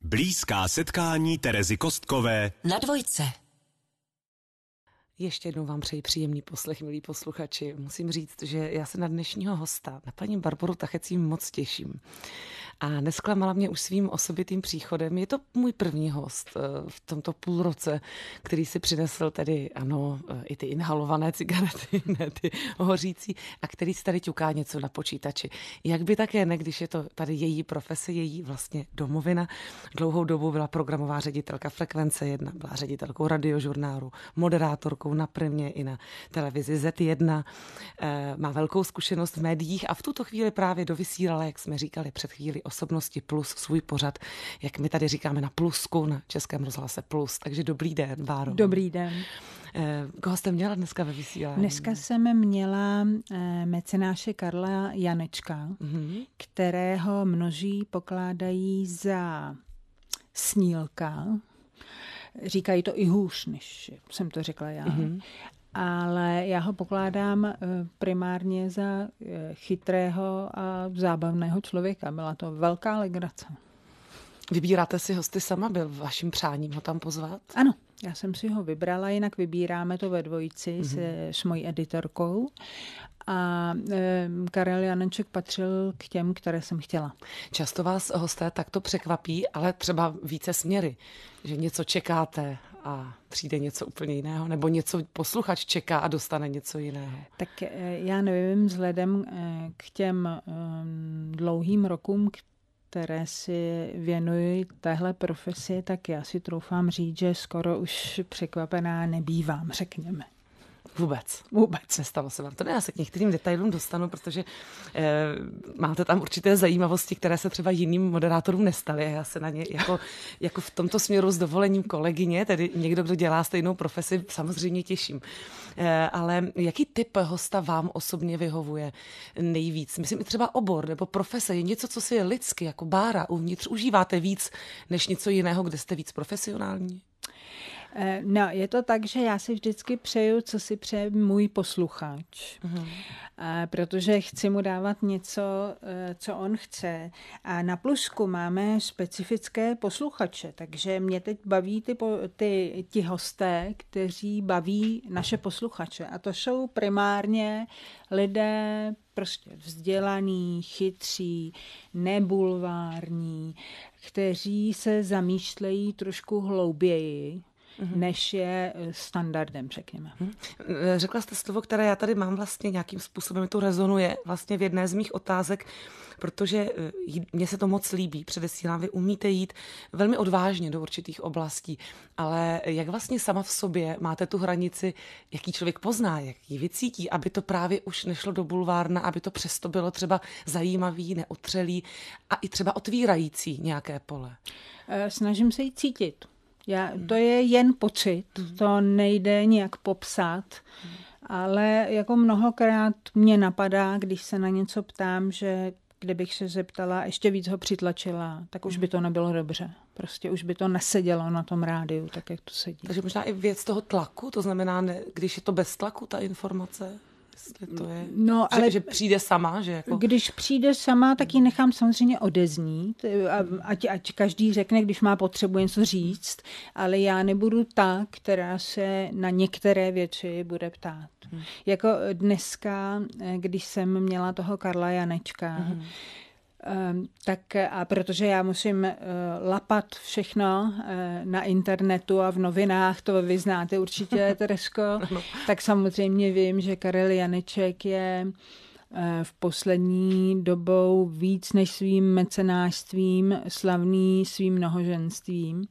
Blízká setkání Terezy Kostkové na Dvojce. Ještě jednou vám přeji příjemný poslech, milí posluchači. Musím říct, že já se na dnešního hosta, na paní Barboru Tachecí, moc těším. A nesklamala mě už svým osobitým příchodem. Je to můj první host v tomto půlroce, který si přinesl tedy, ano, i ty inhalované cigarety, ne ty hořící, a který si tady ťuká něco na počítači. Jak by také ne, když je to tady její profese, její vlastně domovina. Dlouhou dobu byla programová ředitelka Frekvence 1, byla ředitelkou radiožurnálu, moderátorkou na Primě i na televizi Z1. Má velkou zkušenost v médiích a v tuto chvíli právě dovysílala, jak jsme říkali před chvíli, Osobnosti plus svůj pořad, jak my tady říkáme na Plusku, na Českém rozhlase Plus. Takže dobrý den, Báro. Dobrý den. Koho jste měla dneska ve vysílání? Dneska jsem měla mecenáše Karla Janečka, kterého množí pokládají za snílka. Říkají to i hůř, než jsem to řekla já. Ale já ho pokládám primárně za chytrého a zábavného člověka. Byla to velká legrace. Vybíráte si hosty sama? Byl vaším přáním ho tam pozvat? Ano, já jsem si ho vybrala, jinak vybíráme to ve dvojici s mojí editorkou. A Karel Janeček patřil k těm, které jsem chtěla. Často vás hosté takto překvapí, ale třeba více směry, že něco čekáte a přijde něco úplně jiného, nebo něco posluchač čeká a dostane něco jiného. Tak já nevím, vzhledem k těm dlouhým rokům, které si věnuji téhle profesi, tak já si troufám říct, že skoro už překvapená nebývám, řekněme. Vůbec nestalo se vám to. Ne, já se k některým detailům dostanu, protože máte tam určité zajímavosti, které se třeba jiným moderátorům nestaly. A já se na ně jako v tomto směru s dovolením kolegyně, tedy někdo, kdo dělá stejnou profesi, samozřejmě těším. Ale jaký typ hosta vám osobně vyhovuje nejvíc? Myslím i třeba obor nebo profese. Je něco, co si je lidsky, jako Bára uvnitř užíváte víc než něco jiného, kde jste víc profesionální? No, je to tak, že já si vždycky přeju, co si přeje můj posluchač. Protože chci mu dávat něco, co on chce. A na Plusku máme specifické posluchače, takže mě teď baví ti hosté, kteří baví naše posluchače. A to jsou primárně lidé prostě vzdělaný, chytří, nebulvární, kteří se zamýšlejí trošku hlouběji, než je standardem, řekněme. Řekla jste slovo, které já tady mám vlastně nějakým způsobem, to rezonuje vlastně v jedné z mých otázek, protože mně se to moc líbí, předesílám, vy umíte jít velmi odvážně do určitých oblastí, ale jak vlastně sama v sobě máte tu hranici, jaký člověk pozná, jak ji vycítí, aby to právě už nešlo do bulvárna, aby to přesto bylo třeba zajímavý, neotřelý a i třeba otvírající nějaké pole? Snažím se ji cítit. To je jen pocit, to nejde nějak popsat, ale jako mnohokrát mě napadá, když se na něco ptám, že kdybych se zeptala, ještě víc ho přitlačila, tak už by to nebylo dobře. Prostě už by to nesedělo na tom rádiu, tak jak to sedí. Takže možná i věc toho tlaku, to znamená, když je to bez tlaku, ta informace? To je, no, ale že přijde sama, že jako... Když přijde sama, tak ji nechám samozřejmě odeznít, ať každý řekne, když má potřebu něco říct, ale já nebudu ta, která se na některé věci bude ptát. Jako dneska, když jsem měla toho Karla Janečka, tak a protože já musím lapat všechno na internetu a v novinách, to vy znáte určitě, Teresko, tak samozřejmě vím, že Karel Janeček je v poslední dobou víc než svým mecenášstvím slavný svým mnohoženstvím.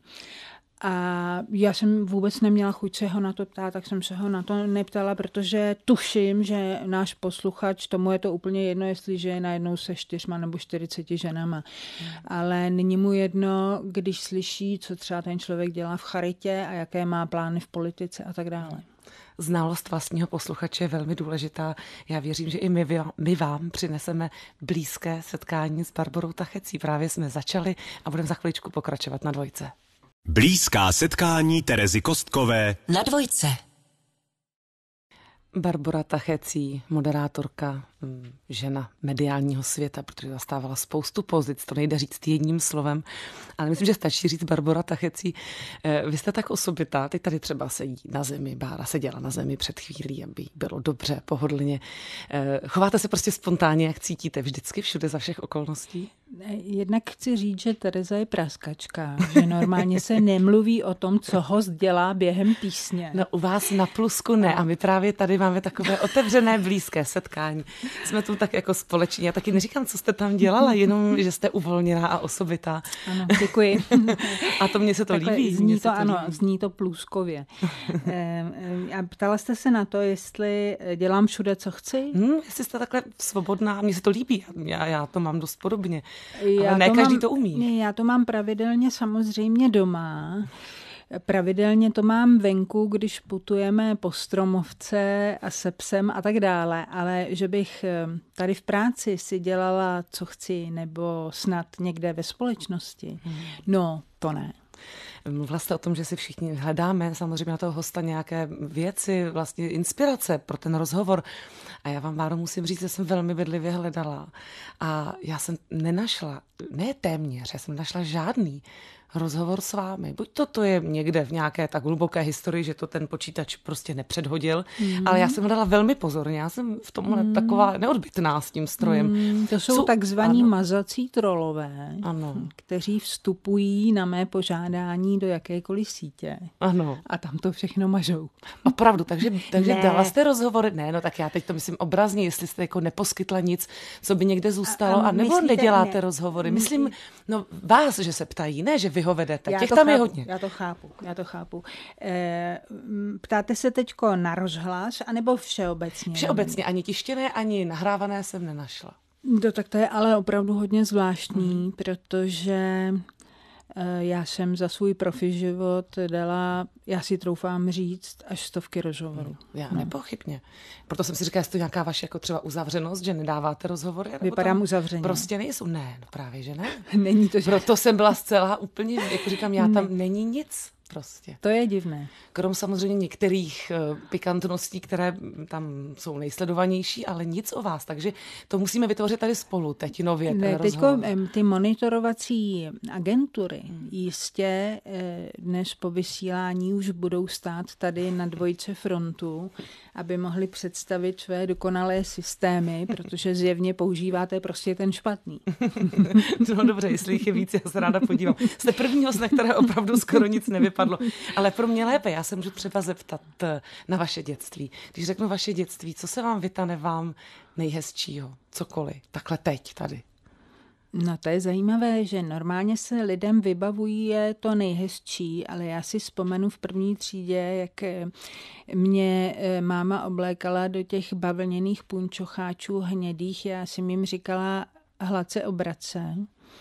A já jsem vůbec neměla chuť se ho na to ptát, tak jsem se ho na to neptala, protože tuším, že náš posluchač, tomu je to úplně jedno, jestliže je najednou se 4 nebo 40 ženama. Ale není mu jedno, když slyší, co třeba ten člověk dělá v charitě a jaké má plány v politice a tak dále. Znalost vlastního posluchače je velmi důležitá. Já věřím, že i my vám přineseme blízké setkání s Barborou Tachecí. Právě jsme začali a budeme za chviličku pokračovat na Dvojce. Blízká setkání Terezy Kostkové na Dvojce. Barbora Tachecí, moderátorka, žena mediálního světa, protože zastávala spoustu pozic, to nejde říct jedním slovem, ale myslím, že stačí říct Barbora Tachecí. Vy jste tak osobitá, teď tady třeba sedí na zemi, Bára seděla na zemi před chvílí, aby jí bylo dobře, pohodlně. Chováte se prostě spontánně, jak cítíte, vždycky, všude, za všech okolností? Jednak chci říct, že Tereza je praskačka, že normálně se nemluví o tom, co host dělá během písně. No u vás na Plusku ne a my právě tady máme takové otevřené, blízké setkání. Jsme tu tak jako společně. Já taky neříkám, co jste tam dělala, jenom, že jste uvolněná a osobitá. Ano, děkuji. A to mně se to takhle líbí. Zní to, ano, zní to pluskově. A ptala jste se na to, jestli dělám všude, co chci? Jestli jste takhle svobodná, mně se to líbí. Já to mám dost podobně. Ale ne každý to umí. Já to mám pravidelně samozřejmě doma. Pravidelně to mám venku, když putujeme po stromovce a se psem a tak dále, ale že bych tady v práci si dělala, co chci, nebo snad někde ve společnosti, no to ne. Mluvila jste o tom, že si všichni hledáme samozřejmě na toho hosta nějaké věci, vlastně inspirace pro ten rozhovor. A já vám, Báro, musím říct, že jsem velmi bedlivě hledala. A já jsem nenašla, ne téměř, já jsem našla žádný rozhovor s vámi. Buď to je někde v nějaké tak hluboké historii, že to ten počítač prostě nepředhodil, ale já jsem hledala velmi pozorně. Já jsem v tomhle taková neodbytná s tím strojem. To jsou takzvaní mazací trolové, ano, kteří vstupují na mé požádání do jakékoliv sítě. Ano. A tam to všechno mažou. Opravdu, takže dala jste rozhovory? Ne, no tak já teď to myslím obrazně, jestli jste jako neposkytla nic, co by někde zůstalo, a nebo neděláte rozhovory. Myslím, no vás, že se ptají, ne, že vy ho vedete. Těch tam je hodně. Já to chápu. Ptáte se teďko na rozhlas, anebo všeobecně? Všeobecně, ani tištěné, ani nahrávané jsem nenašla. Tak to je ale opravdu hodně zvláštní, protože já jsem za svůj profi život dala, já si troufám říct, až 100 rozhovorů. Já nepochybně. Proto jsem si říkala, jestli to nějaká vaše jako třeba uzavřenost, že nedáváte rozhovory. Vypadám uzavřeně. Prostě nejsou. Ne, no právě, že ne. Není to, že... Proto jsem byla zcela úplně, jako říkám, já tam není nic. Prostě. To je divné. Krom samozřejmě některých pikantností, které tam jsou nejsledovanější, ale nic o vás. Takže to musíme vytvořit tady spolu, teď nově. Teďko ty monitorovací agentury jistě dnes po vysílání už budou stát tady na dvojce frontu, aby mohli představit své dokonalé systémy, protože zjevně používáte prostě ten špatný. No dobře, jestli jich je víc, já se ráda podívám. Jste první host, na které opravdu skoro nic nevypadlo. Ale pro mě lépe, já se můžu třeba zeptat na vaše dětství. Když řeknu vaše dětství, co se vám vytane vám nejhezčího? Cokoliv. Takhle teď, tady. No to je zajímavé, že normálně se lidem vybavují je to nejhezčí, ale já si vzpomenu v první třídě, jak mě máma oblékala do těch bavlněných punčocháčů hnědých, já jsem jim říkala hladce obrace.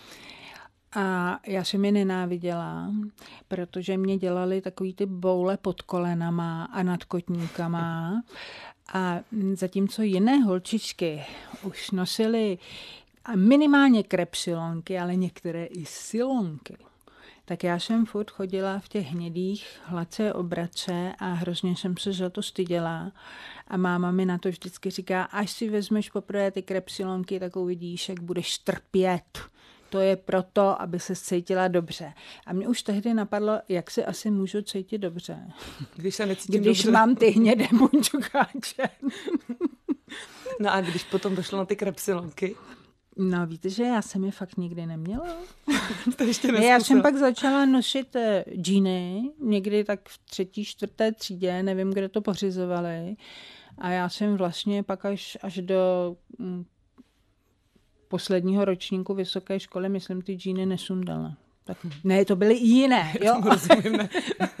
A já jsem je nenáviděla, protože mě dělali takový ty boule pod kolenama a nad kotníkama. A zatímco jiné holčičky už nosily minimálně krepsilonky, ale některé i silonky, tak já jsem furt chodila v těch hnědých hladce obrace a hrozně jsem se za to styděla. A máma mi na to vždycky říká, až si vezmeš poprvé ty krepsilonky, tak uvidíš, jak budeš trpět. To je proto, aby se cítila dobře. A mě už tehdy napadlo, jak se asi můžu cítit dobře. Když se necítím když dobře. Mám ty hnědé punčokáče. No a když potom došlo na ty krepsilonky? No víte, že já jsem je fakt nikdy neměla. To ještě já jsem pak začala nosit džíny, někdy tak v 3., 4. třídě, nevím, kde to pořizovali. A já jsem vlastně pak až do posledního ročníku vysoké školy, myslím, ty džíny nesundala. Tak, ne, to byly i jiné. Jo? Rozumím, ne.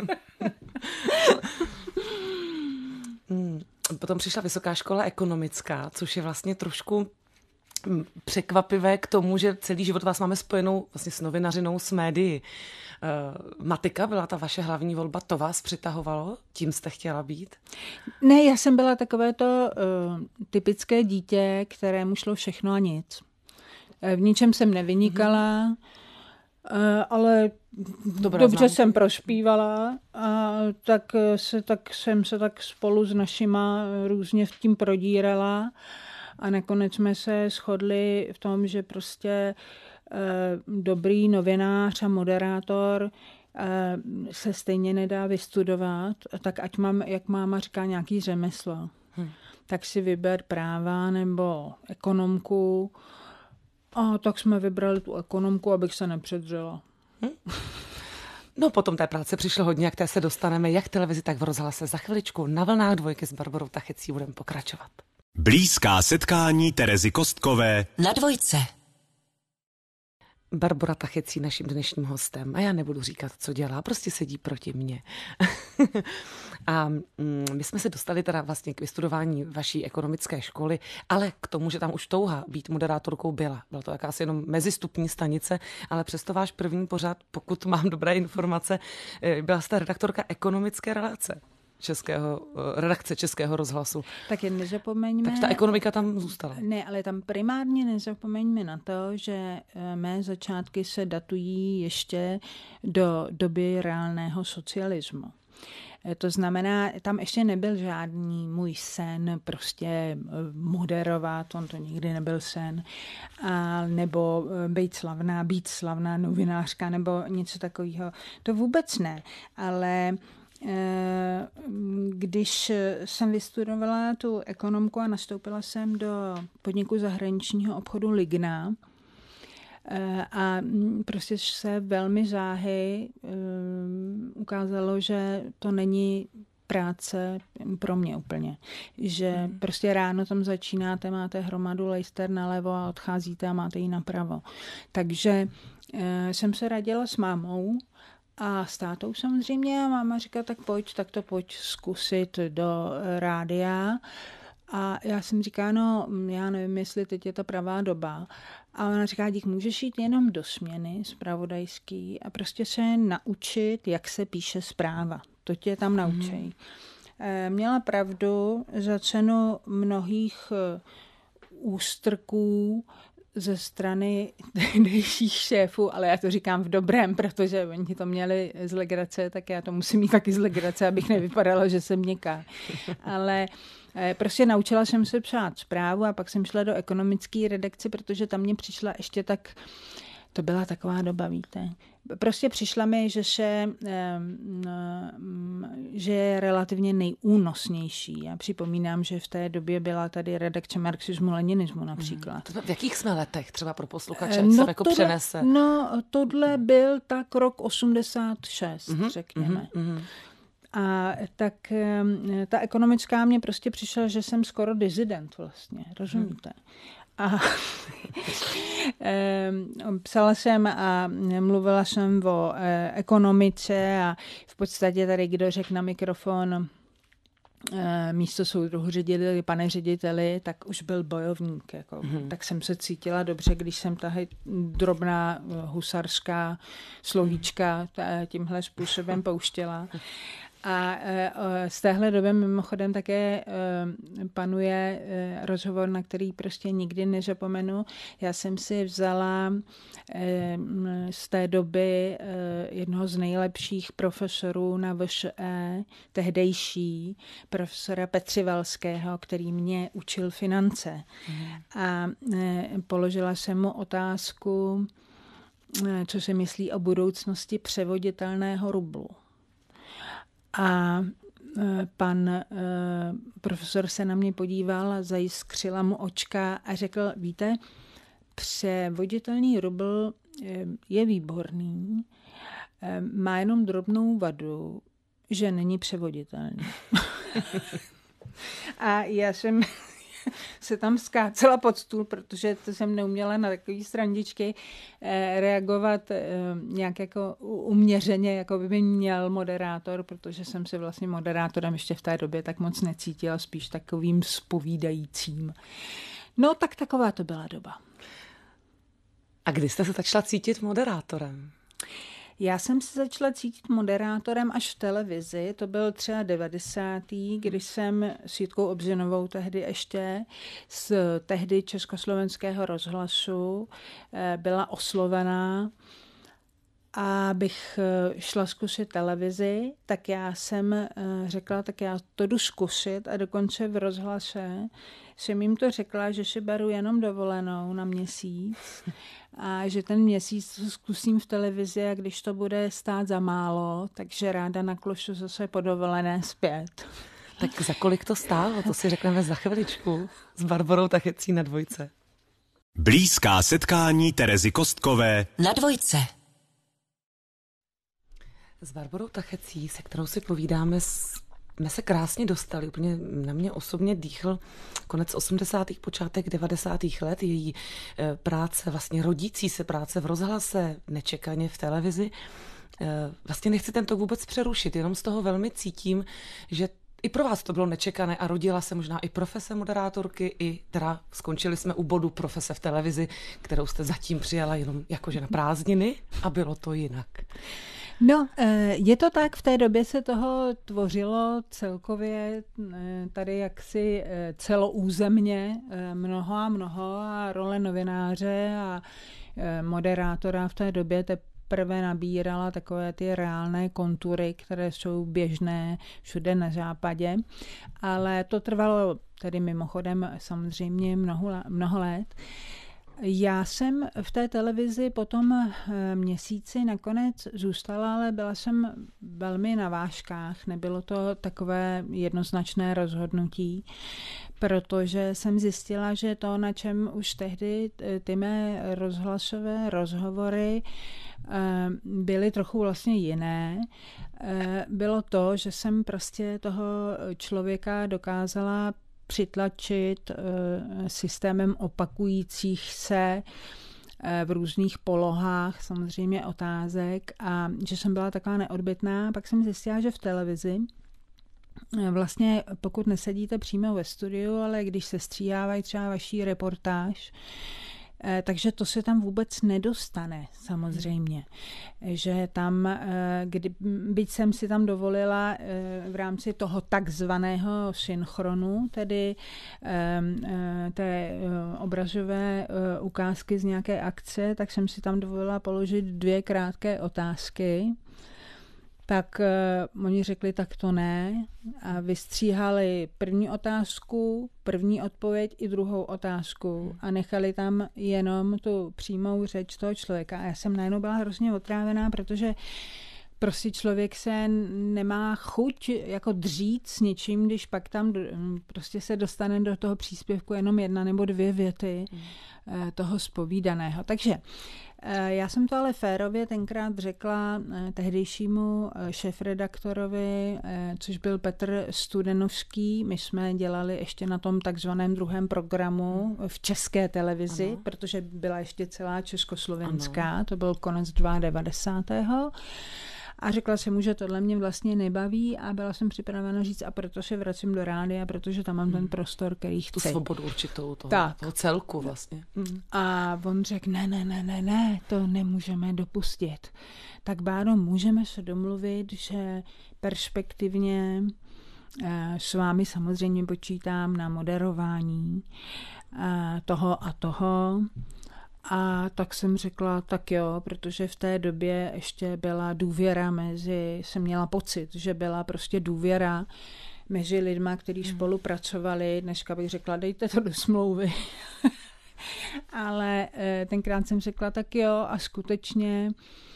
Potom přišla vysoká škola ekonomická, což je vlastně trošku překvapivé k tomu, že celý život vás máme spojenou vlastně s novinařinou, s médií. Matika byla ta vaše hlavní volba, to vás přitahovalo? Tím jste chtěla být? Ne, já jsem byla takovéto typické dítě, kterému šlo všechno a nic. V ničem jsem nevynikala, ale dobře jsem prošpívala a tak jsem se spolu s našima různě v tím prodírala a nakonec jsme se shodli v tom, že prostě dobrý novinář a moderátor se stejně nedá vystudovat, tak ať mám, jak máma říká, nějaký řemeslo. Tak si vyber práva nebo ekonomku. A tak jsme vybrali tu ekonomku, abych se nepředřela. No potom té práce přišlo hodně, jak té se dostaneme jak v televizi, tak v rozhlase. Za chviličku na vlnách Dvojky s Barborou Tachecí budeme pokračovat. Blízká setkání Terezy Kostkové na Dvojce. Barbora Tachecí naším dnešním hostem. A já nebudu říkat, co dělá, prostě sedí proti mně. A my jsme se dostali teda vlastně k vystudování vaší ekonomické školy, ale k tomu, že tam už touha být moderátorkou byla. Byla to jakási jenom mezistupní stanice, ale přesto váš první pořad, pokud mám dobré informace, byla jste redaktorka ekonomické redakce Českého rozhlasu. Tak jen nezapomeňme. Tak ta ekonomika tam zůstala. Ne, ale tam primárně nezapomeňme na to, že mé začátky se datují ještě do doby reálného socialismu. To znamená, tam ještě nebyl žádný můj sen prostě moderovat, on to nikdy nebyl sen, nebo být slavná novinářka nebo něco takového. To vůbec ne, ale když jsem vystudovala tu ekonomku a nastoupila jsem do podniku zahraničního obchodu Ligna a prostě se velmi záhy ukázalo, že to není práce pro mě úplně. Že prostě ráno tam začínáte, máte hromadu lejster nalevo a odcházíte a máte ji napravo. Takže jsem se radila s mámou a s tátou samozřejmě a máma říká, tak to pojď zkusit do rádia. A já jsem říká, no já nevím, jestli teď je ta pravá doba. A ona říká, dík, můžeš jít jenom do směny zpravodajský a prostě se naučit, jak se píše zpráva. To tě tam naučí. Měla pravdu, za cenu mnohých ústrků ze strany tehdejších šéfů, ale já to říkám v dobrém, protože oni to měli z legrace, tak já to musím mít taky z legrace, abych nevypadala, že jsem měkká. Ale prostě naučila jsem se psát zprávu a pak jsem šla do ekonomické redakce, protože tam mě přišla ještě tak, to byla taková doba, víte. Prostě přišla mi, že je relativně nejúnosnější. Já připomínám, že v té době byla tady redakce marxismu, leninismu například. V jakých jsme letech třeba pro posluchače? Se jako přenese? No, tohle byl tak rok 86, řekněme. A tak ta ekonomická mě prostě přišla, že jsem skoro dizident vlastně, rozumíte? A psala jsem a mluvila jsem o ekonomice a v podstatě tady kdo řekl na mikrofon místo soudruhu řediteli, pane řediteli, tak už byl bojovník. Jako. Tak jsem se cítila dobře, když jsem tahle drobná husarská slovíčka tímhle způsobem pouštěla. A z téhle doby mimochodem také panuje rozhovor, na který prostě nikdy nezapomenu. Já jsem si vzala z té doby jednoho z nejlepších profesorů na VŠE, tehdejší profesora Petřivalského, který mě učil finance. A položila jsem mu otázku, co si myslí o budoucnosti převoditelného rublu. A pan profesor se na mě podíval a zajiskřila mu očka a řekl, víte, převoditelný rubl je výborný, má jenom drobnou vadu, že není převoditelný. A já jsem se tam skácela pod stůl, protože to jsem neuměla na takové srandičky reagovat nějak jako uměřeně, jako by měl moderátor, protože jsem se vlastně moderátorem ještě v té době tak moc necítila, spíš takovým zpovídajícím. No tak taková to byla doba. A kdy jste se začala cítit moderátorem? Já jsem se začala cítit moderátorem až v televizi, to byl třeba 90. kdy jsem s Jitkou Obřinovou tehdy ještě z tehdy Československého rozhlasu byla oslovená abych šla zkusit televizi, tak já jsem řekla, tak já to jdu zkusit a dokonce v rozhlase jsem jim to řekla, že si beru jenom dovolenou na měsíc a že ten měsíc to zkusím v televizi a když to bude stát za málo, takže ráda naklošu zase po dovolené zpět. Tak za kolik to stálo? To si řekneme za chviličku s Barborou Tachecí na Dvojce. Blízká setkání Terezy Kostkové na Dvojce. S Barborou Tachecí, se kterou si povídáme, jsme se krásně dostali. Úplně na mě osobně dýchl konec 80. počátek 90. let. Její práce, vlastně rodící se práce v rozhlase, nečekaně v televizi. Vlastně nechci tento vůbec přerušit, jenom z toho velmi cítím, že i pro vás to bylo nečekané a rodila se možná i profese moderátorky, i teda skončili jsme u bodu profese v televizi, kterou jste zatím přijala jenom jakože na prázdniny a bylo to jinak. No, je to tak, v té době se toho tvořilo celkově tady jaksi celoúzemně mnoho a role novináře a moderátora v té době teprve nabírala takové ty reálné kontury, které jsou běžné všude na západě, ale to trvalo tedy mimochodem samozřejmě mnoho let. Já jsem v té televizi po tom měsíci nakonec zůstala, ale byla jsem velmi na vážkách. Nebylo to takové jednoznačné rozhodnutí, protože jsem zjistila, že to, na čem už tehdy ty mé rozhlasové rozhovory byly trochu vlastně jiné, bylo to, že jsem prostě toho člověka dokázala přitlačit systémem opakujících se v různých polohách, samozřejmě otázek, a že jsem byla taková neodbytná. Pak jsem zjistila, že v televizi vlastně pokud nesedíte přímo ve studiu, ale když se stříhávají třeba vaší reportáž, takže to se tam vůbec nedostane, samozřejmě. Že tam, byť jsem si tam dovolila v rámci toho takzvaného synchronu, tedy té obrazové ukázky z nějaké akce, tak jsem si tam dovolila položit 2 krátké otázky. Tak oni řekli, tak to ne, a vystříhali první otázku, první odpověď i druhou otázku a nechali tam jenom tu přímou řeč toho člověka. A já jsem najednou byla hrozně otrávená, protože prostě člověk se nemá chuť jako dřít s něčím, když pak tam prostě se dostane do toho příspěvku jenom 1 nebo 2 věty toho zpovídaného. Takže já jsem to ale férově tenkrát řekla tehdejšímu šéfredaktorovi, což byl Petr Studenovský. My jsme dělali ještě na tom takzvaném druhém programu v České televizi, ano. Protože byla ještě celá československá, ano. To byl konec 92. A řekla jsem mu, že tohle mě vlastně nebaví a byla jsem připravena říct, a proto se vracím do rádia, protože tam mám ten prostor, který chci. Tu svobodu určitou toho celku vlastně. A on řekl, ne, to nemůžeme dopustit. Tak Báro, můžeme se domluvit, že perspektivně s vámi samozřejmě počítám na moderování toho a toho. A tak jsem řekla, tak jo, protože v té době ještě byla důvěra jsem měla pocit, že byla prostě důvěra mezi lidma, kteří spolupracovali. Dneska bych řekla, dejte to do smlouvy. Ale tenkrát jsem řekla, tak jo, a skutečně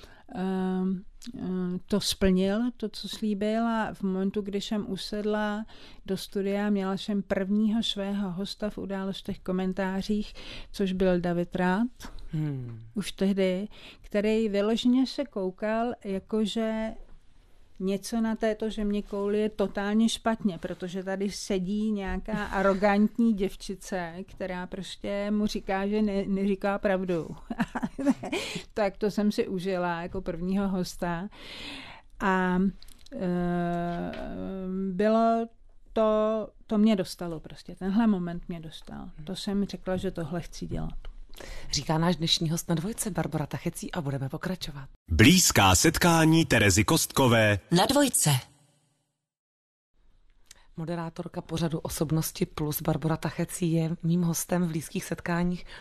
to splnil, to, co slíbil, a v momentu, kdy jsem usedla do studia, měla jsem prvního svého hosta v Událostech komentářích, což byl David Rád, už tehdy, který vyloženě se koukal, jakože něco na této zeměkouli je totálně špatně, protože tady sedí nějaká arrogantní děvčice, která prostě mu říká, že neříká pravdu. Tak to jsem si užila jako prvního hosta. A bylo to mě dostalo prostě. Tenhle moment mě dostal. To jsem řekla, že tohle chci dělat. Říká náš dnešní host na Dvojce Barbora Tachecí a budeme pokračovat. Blízká setkání Terezy Kostkové na Dvojce. Moderátorka pořadu Osobnosti plus Barbora Tachecí je mým hostem v blízkých setkáních.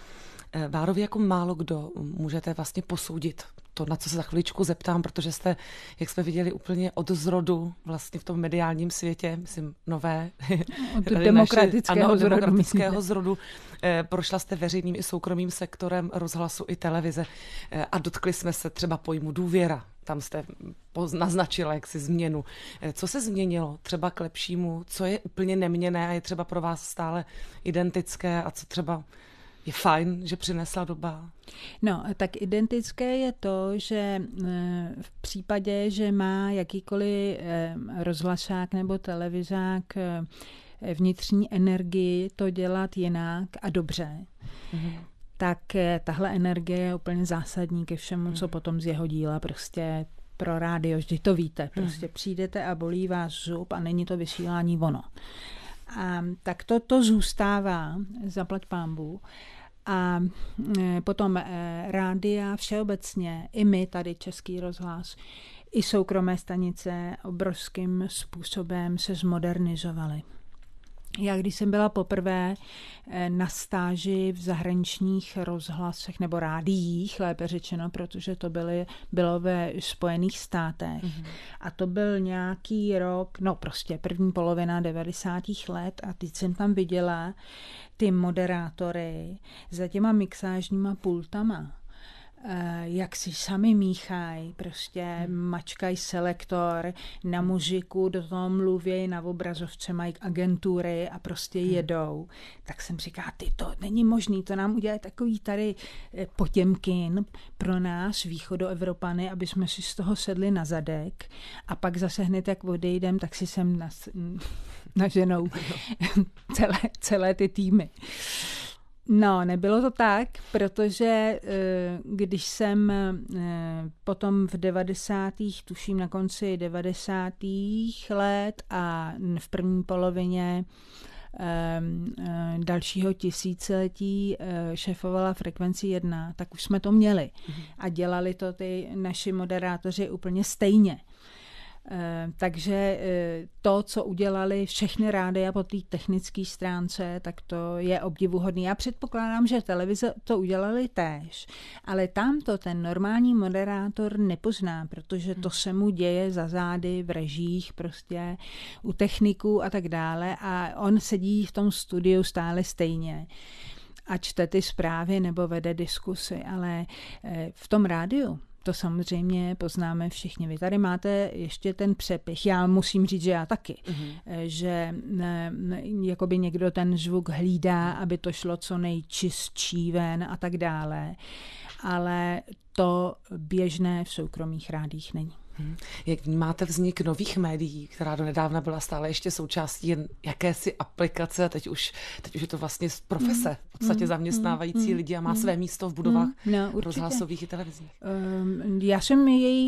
Bárovi jako málo kdo můžete vlastně posoudit to, na co se za chviličku zeptám, protože jste, jak jsme viděli, úplně od zrodu vlastně v tom mediálním světě, myslím, nové. Od demokratického zrodu. Prošla jste veřejným i soukromým sektorem rozhlasu i televize a dotkli jsme se třeba pojmu důvěra. Tam jste naznačila jaksi změnu. Co se změnilo třeba k lepšímu? Co je úplně neměnné a je třeba pro vás stále identické a co třeba je fajn, že přinesla doba? No, tak identické je to, že v případě, že má jakýkoliv rozhlasák nebo televizák vnitřní energii to dělat jinak a dobře, tak tahle energie je úplně zásadní ke všemu, co potom z jeho díla prostě pro rádio, vždy to víte, prostě přijdete a bolí vás zub a není to vysílání ono. A tak to zůstává, zaplať pánbůh. A potom rádia všeobecně, i my tady Český rozhlas, i soukromé stanice obrovským způsobem se zmodernizovaly. Já když jsem byla poprvé na stáži v zahraničních rozhlasech nebo rádiích, lépe řečeno, protože to bylo ve Spojených státech. A to byl nějaký rok, no prostě první polovina 90. let a teď jsem tam viděla ty moderátory za těma mixážníma pultama. Jak si sami míchají, prostě mačkají selektor na muziku, do toho mluví, na obrazovce mají agentury a prostě jedou. Tak jsem říkala, to není možný, to nám udělají takový tady Potěmkin pro nás, východoevropany, aby jsme si z toho sedli na zadek a pak zase hned, jak odejdem, tak si sem naženou celé ty týmy. No, nebylo to tak, protože když jsem potom v 90. tuším na konci 90. let a v první polovině dalšího tisíciletí šéfovala Frekvenci 1, tak už jsme to měli. A dělali to ty naši moderátoři úplně stejně. Takže to, co udělali všechny rádia po té technické stránce, tak to je obdivuhodný. Já předpokládám, že televize to udělali též, ale tam to ten normální moderátor nepozná, protože to se mu děje za zády v režích, prostě u techniků a tak dále a on sedí v tom studiu stále stejně a čte ty zprávy nebo vede diskusy, ale v tom rádiu to samozřejmě poznáme všichni. Vy tady máte ještě ten přepich. Já musím říct, že já taky. Že jakoby někdo ten zvuk hlídá, aby to šlo co nejčistší ven a tak dále. Ale to běžné v soukromých rádích není. Jak vnímáte vznik nových médií, která donedávna byla stále ještě součástí jen jakési aplikace a teď už je to vlastně profese, v podstatě zaměstnávající lidi a má své místo v budovách rozhlasových i televizních? Já jsem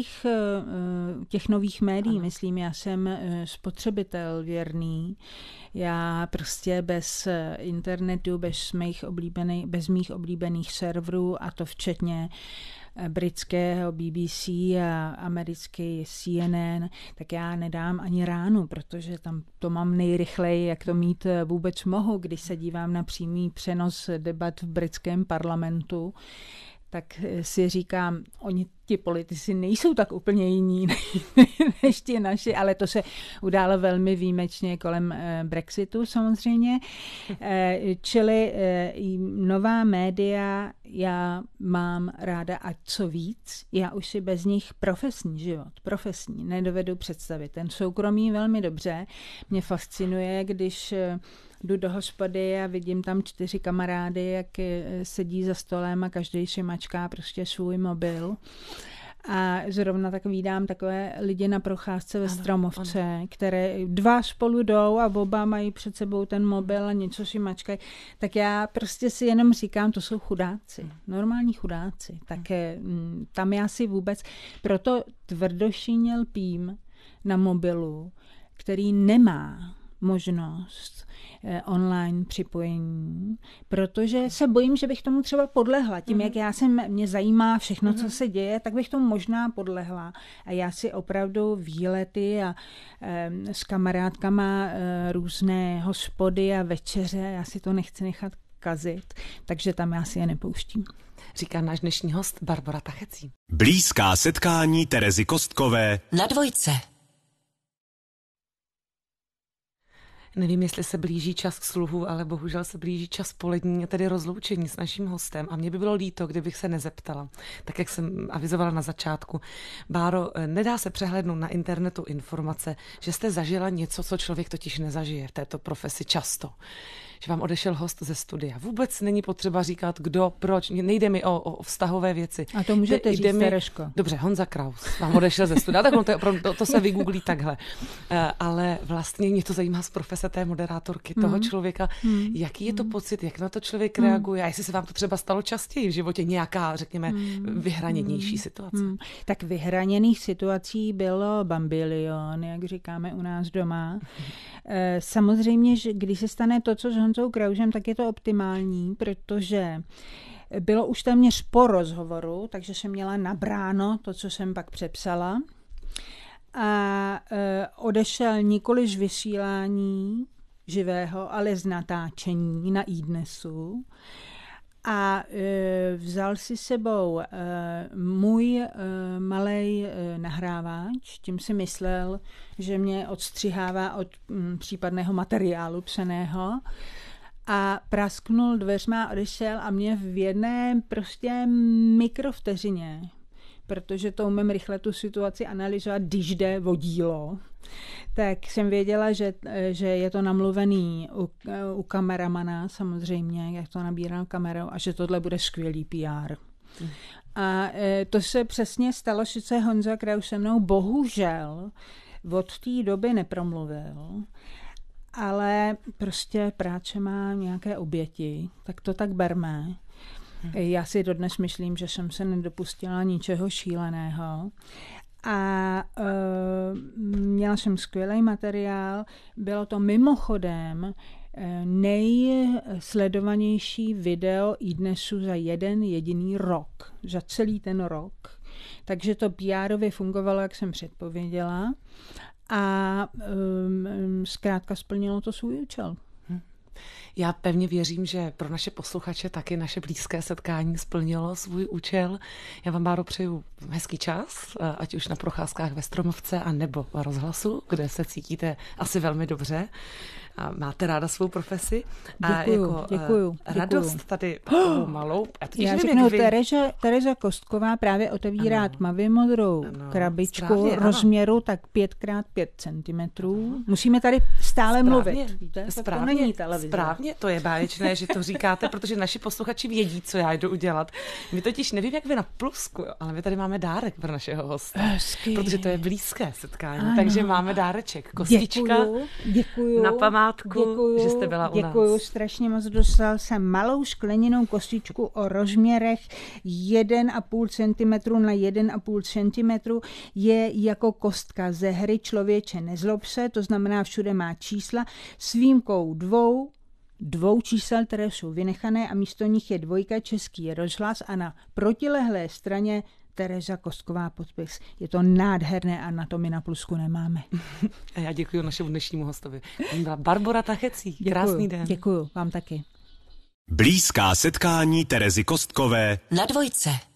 těch nových médií, myslím, já jsem spotřebitel věrný. Já prostě bez internetu, bez mých oblíbených serverů a to včetně britského BBC a americký CNN, tak já nedám ani ránu, protože tam to mám nejrychleji, jak to mít vůbec mohu, když se dívám na přímý přenos debat v britském parlamentu, tak si říkám, oni ti politici nejsou tak úplně jiní než ti naši, ale to se událo velmi výjimečně kolem Brexitu samozřejmě. Čili nová média já mám ráda a co víc, já už si bez nich profesní nedovedu představit. Ten soukromý velmi dobře mě fascinuje, když jdu do hospody a vidím tam 4 kamarády, jak sedí za stolem a každý si mačká prostě svůj mobil. A zrovna tak vídám takové lidi na procházce ve Stromovce, které 2 spolu jdou a oba mají před sebou ten mobil a něco si mačkají. Tak já prostě si jenom říkám, to jsou chudáci, normální chudáci. Tak tam já si vůbec, proto tvrdošíně lpím na mobilu, který nemá možnost online připojení, protože se bojím, že bych tomu třeba podlehla. Tím, jak mě zajímá všechno, co se děje, tak bych tomu možná podlehla. A já si opravdu výlety a s kamarádkama různé hospody a večeře, já si to nechci nechat kazit, takže tam já si je nepouštím. Říká náš dnešní host Barbora Tachecí. Blízká setkání Terezy Kostkové na Dvojce. Nevím, jestli se blíží čas k sluhu, ale bohužel se blíží čas polední, tedy rozloučení s naším hostem. A mě by bylo líto, kdybych se nezeptala, tak jak jsem avizovala na začátku. Báro, nedá se přehlédnout na internetu informace, že jste zažila něco, co člověk totiž nezažije v této profesi často. Že vám odešel host ze studia. Vůbec není potřeba říkat, kdo, proč. Nejde mi o vztahové věci. A to můžete říct, Tereško. Dobře, Honza Kraus vám odešel ze studia. Tak to se vygooglí takhle. Ale vlastně mě to zajímá z profese té moderátorky, toho člověka. Jaký je to pocit, jak na to člověk reaguje? A jestli se vám to třeba stalo častěji v životě nějaká, řekněme, vyhraněnější situace? Tak vyhraněných situací bylo bambilion, jak říkáme u nás doma. Samozřejmě, že když se stane to, co s Honzou Krausem, tak je to optimální, protože bylo už téměř po rozhovoru, takže jsem měla nabráno to, co jsem pak přepsala. A odešel nikoli z vysílání živého, ale z natáčení na iDnesu. A vzal si sebou můj malej nahrávač, tím si myslel, že mě odstřihává od případného materiálu psaného a prasknul dveřma a odešel a mě v jedné prostě mikrovteřině, protože to umím rychle tu situaci analyzovat, když jde o dílo, tak jsem věděla, že je to namluvený u kameramana samozřejmě, jak to nabíral kamerou a že tohle bude skvělý PR. A to se přesně stalo, že se Honza Kraus se mnou bohužel od té doby nepromluvil, ale prostě práce má nějaké oběti, tak to tak berme. Já si dodnes myslím, že jsem se nedopustila ničeho šíleného. A měla jsem skvělý materiál. Bylo to mimochodem nejsledovanější video iDnesu za jeden jediný rok. Za celý ten rok. Takže to PR-ově fungovalo, jak jsem předpověděla. A zkrátka splnilo to svůj účel. Já pevně věřím, že pro naše posluchače taky naše blízké setkání splnilo svůj účel. Já vám, Báro, přeju hezký čas, ať už na procházkách ve Stromovce a nebo v rozhlasu, kde se cítíte asi velmi dobře a máte ráda svou profesi. Děkuju. Radost tady malou. Já řeknu, Tereza Kostková právě otevírá tmavě modrou krabičku správně, rozměru tak 5x5 cm. Musíme tady stále mluvit. Víte? Správně, to není televize. Správně, to je báječné, že to říkáte, protože naši posluchači vědí, co já jdu udělat. My totiž nevím, jak vy na plusku, ale my tady máme dárek pro našeho hosta. Protože to je blízké setkání, takže máme dáreček. Kostička. Děkuju. Na památku, že jste byla u nás. Děkuju, strašně moc. Dostal jsem malou skleněnou kostičku o rozměrech 1,5 cm na 1,5 cm. Je jako kostka ze hry Člověče nezlob se, to znamená všude má čísla s výjimkou dvou čísel, které jsou vynechané a místo nich je 2 Český rozhlas a na protilehlé straně Tereza Kostková podpis. Je to nádherné a na to my na plusku nemáme. A já děkuji našemu dnešnímu hostovi. Byla Barbora Tachecí. Krásný den. Děkuju, vám taky. Blízká setkání Terezy Kostkové na Dvojce.